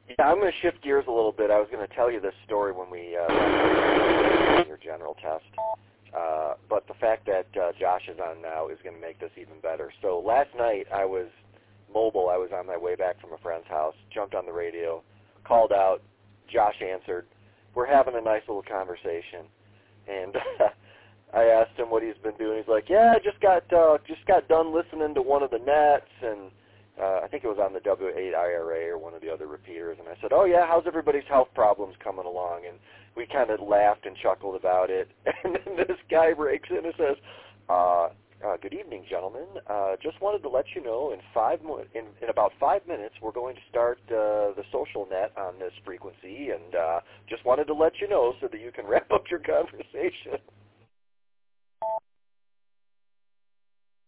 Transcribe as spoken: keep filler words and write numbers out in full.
Yeah, I'm going to shift gears a little bit. I was going to tell you this story when we uh, your general test, uh, but the fact that uh, Josh is on now is going to make this even better. So last night I was mobile. I was on my way back from a friend's house, jumped on the radio, called out. Josh answered. We're having a nice little conversation, and uh, I asked him what he's been doing. He's like, "Yeah, I just got uh, just got done listening to one of the nets and." Uh, I think it was on the W eight I R A or one of the other repeaters, and I said, oh, yeah, how's everybody's health problems coming along? And we kind of laughed and chuckled about it, and then this guy breaks in and says, uh, uh, good evening, gentlemen. Uh, just wanted to let you know in five mo- in, in about five minutes we're going to start uh, the social net on this frequency, and uh, just wanted to let you know so that you can wrap up your conversation.